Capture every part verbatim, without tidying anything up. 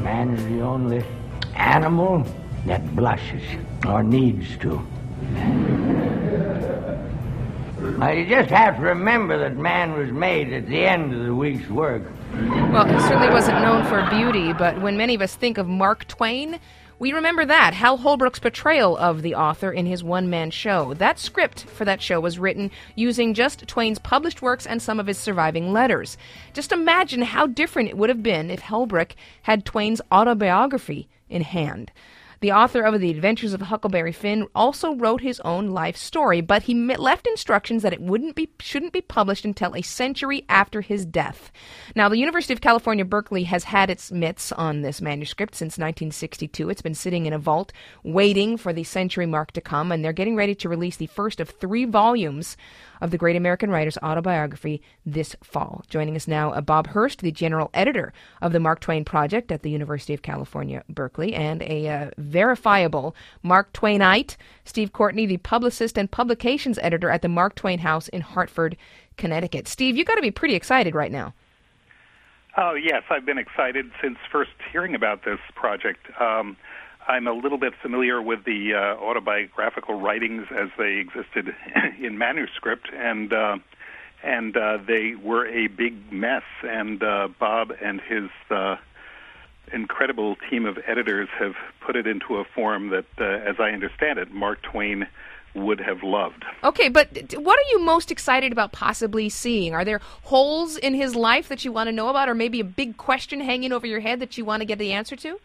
Man is the only animal that blushes, or needs to. Now, you just have to remember that man was made at the end of the week's work. Well, he certainly wasn't known for beauty, but when many of us think of Mark Twain, we remember that, Hal Holbrook's portrayal of the author in his one-man show. That script for that show was written using just Twain's published works and some of his surviving letters. Just imagine how different it would have been if Holbrook had Twain's autobiography in hand. The author of The Adventures of Huckleberry Finn also wrote his own life story, but he left instructions that it wouldn't be, shouldn't be published until a century after his death. Now, the University of California, Berkeley has had its mitts on this manuscript since nineteen sixty-two. It's been sitting in a vault waiting for the century mark to come, and they're getting ready to release the first of three volumes of the great American writer's autobiography this fall. Joining us now, uh, Bob Hurst, the general editor of the Mark Twain Project at the University of California, Berkeley, and a uh, verifiable Mark Twainite, Steve Courtney, the publicist and publications editor at the Mark Twain House in Hartford, Connecticut. Steve, you've got to be pretty excited right now. Oh, yes, I've been excited since first hearing about this project. Um, I'm a little bit familiar with the uh, autobiographical writings as they existed in manuscript, and uh, and uh, they were a big mess. And uh, Bob and his uh, incredible team of editors have put it into a form that, uh, as I understand it, Mark Twain would have loved. Okay, but what are you most excited about possibly seeing? Are there holes in his life that you want to know about, or maybe a big question hanging over your head that you want to get the answer to?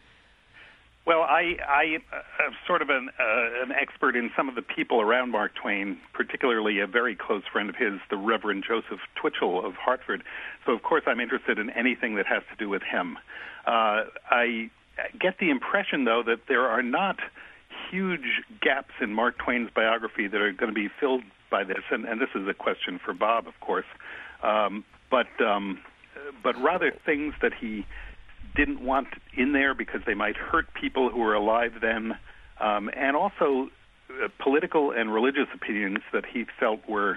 Well, I, I am sort of an, uh, an expert in some of the people around Mark Twain, particularly a very close friend of his, the Reverend Joseph Twitchell of Hartford. So, of course, I'm interested in anything that has to do with him. Uh, I get the impression, though, that there are not huge gaps in Mark Twain's biography that are going to be filled by this, and, and this is a question for Bob, of course, um, but um, but rather things that he didn't want in there because they might hurt people who were alive then, um, and also uh, political and religious opinions that he felt were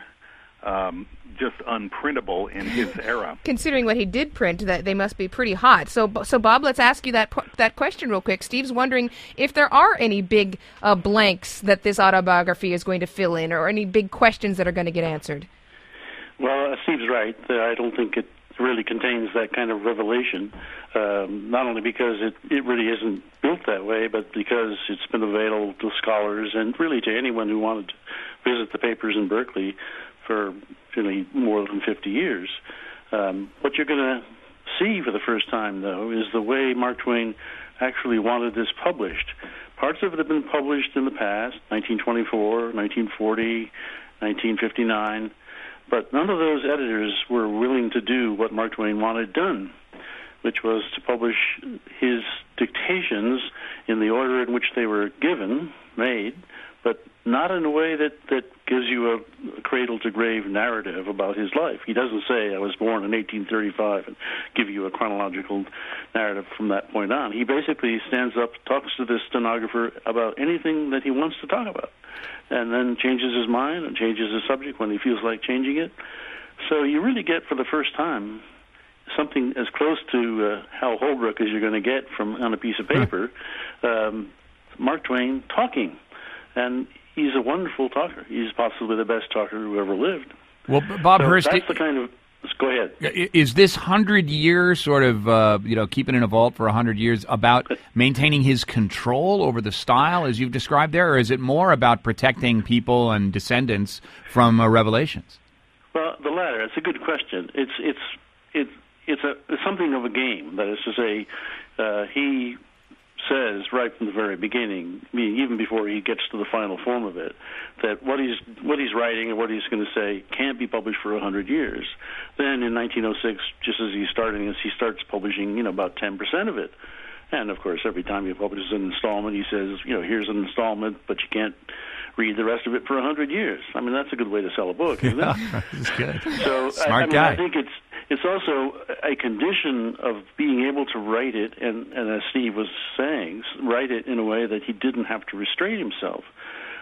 um, just unprintable in his era. Considering what he did print, that they must be pretty hot. So, so Bob, let's ask you that that question real quick. Steve's wondering if there are any big uh, blanks that this autobiography is going to fill in, or any big questions that are going to get answered. Well, uh, Steve's right. Uh, I don't think it really contains that kind of revelation, um, not only because it, it really isn't built that way, but because it's been available to scholars and really to anyone who wanted to visit the papers in Berkeley for really more than fifty years. Um, what you're going to see for the first time, though, is the way Mark Twain actually wanted this published. Parts of it have been published in the past, nineteen twenty-four, nineteen forty, nineteen fifty-nine, but none of those editors were willing to do what Mark Twain wanted done, which was to publish his dictations in the order in which they were given, made, but not in a way that, that gives you a cradle-to-grave narrative about his life. He doesn't say, I was born in eighteen thirty-five, and give you a chronological narrative from that point on. He basically stands up, talks to the stenographer about anything that he wants to talk about, and then changes his mind and changes his subject when he feels like changing it. So you really get, for the first time, something as close to uh, Hal Holbrook as you're going to get from on a piece of paper, um, Mark Twain talking. And he's a wonderful talker. He's possibly the best talker who ever lived. Well, Bob so Hurst, that's the kind of. Go ahead. Is this hundred years sort of, uh, you know, keeping in a vault for a hundred years about maintaining his control over the style, as you've described there, or is it more about protecting people and descendants from uh, revelations? Well, the latter. It's a good question. It's it's it's it's a it's something of a game. That is to say, uh, he says right from the very beginning, even before he gets to the final form of it, that what he's what he's writing and what he's going to say can't be published for a hundred years. Then in nineteen oh six, just as he's starting this, he starts publishing, you know, about ten percent of it. And of course, every time he publishes an installment, he says, you know, here's an installment, but you can't read the rest of it for a hundred years. I mean, that's a good way to sell a book, isn't it? That's good. So Smart I, I mean, guy. I think it's it's also a condition of being able to write it, and, and as Steve was saying, write it in a way that he didn't have to restrain himself.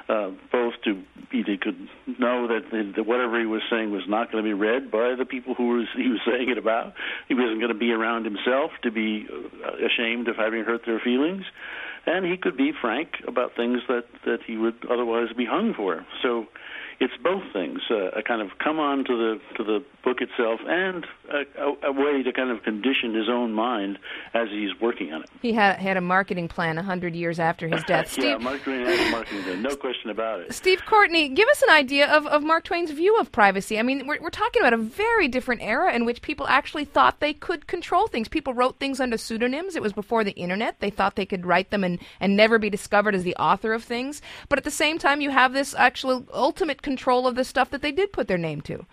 uh, both to he could know that, that whatever he was saying was not going to be read by the people who was, he was saying it about. He wasn't going to be around himself to be ashamed of having hurt their feelings. And he could be frank about things that, that he would otherwise be hung for. So it's both things, uh, a kind of come on to the to the book itself and a, a, a way to kind of condition his own mind as he's working on it. He had had a marketing plan one hundred years after his death. yeah, Steve, Mark Twain had a marketing plan, no question about it. Steve Courtney, give us an idea of, of Mark Twain's view of privacy. I mean, we're, we're talking about a very different era in which people actually thought they could control things. People wrote things under pseudonyms. It was before the Internet. They thought they could write them and, and never be discovered as the author of things. But at the same time, you have this actual ultimate control of the stuff that they did put their name to.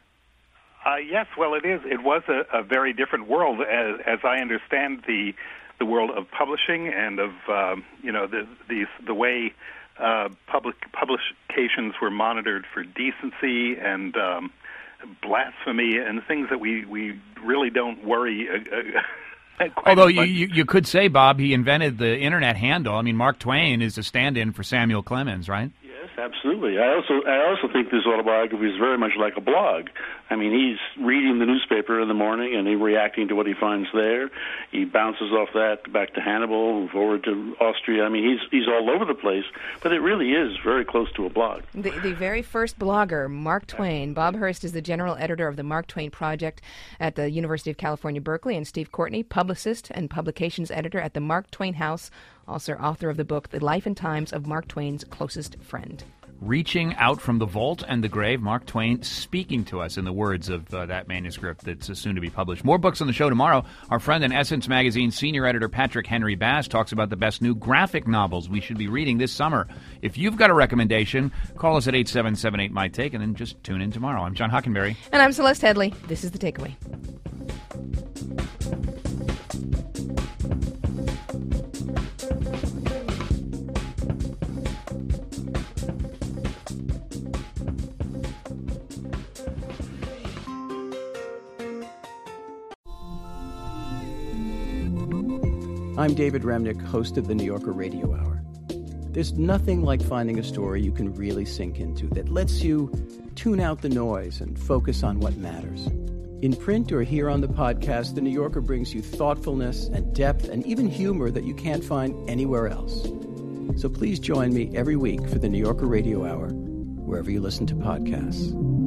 Uh, yes, well, it is. It was a, a very different world, as, as I understand the the world of publishing and of um, you know the the, the way uh, public publications were monitored for decency and um, blasphemy and things that we, we really don't worry. Uh, uh, Although you, you you could say, Bob, he invented the Internet handle. I mean, Mark Twain is a stand-in for Samuel Clemens, right? Absolutely. I also I also think this autobiography is very much like a blog. I mean, he's reading the newspaper in the morning and he's reacting to what he finds there. He bounces off that back to Hannibal, forward to Austria. I mean, he's he's all over the place, but it really is very close to a blog. The, the very first blogger, Mark Twain. Bob Hurst is the general editor of the Mark Twain Project at the University of California, Berkeley, and Steve Courtney, publicist and publications editor at the Mark Twain House, also author of the book, The Life and Times of Mark Twain's Closest Friend. Reaching out from the vault and the grave, Mark Twain speaking to us in the words of uh, that manuscript that's uh, soon to be published. More books on the show tomorrow. Our friend and Essence Magazine senior editor Patrick Henry Bass talks about the best new graphic novels we should be reading this summer. If you've got a recommendation, call us at eight seven seven eight, M Y T A K E and then just tune in tomorrow. I'm John Hockenberry. And I'm Celeste Headley. This is The Takeaway. I'm David Remnick, host of the New Yorker Radio Hour. There's nothing like finding a story you can really sink into that lets you tune out the noise and focus on what matters. In print or here on the podcast, the New Yorker brings you thoughtfulness and depth and even humor that you can't find anywhere else. So please join me every week for the New Yorker Radio Hour, wherever you listen to podcasts.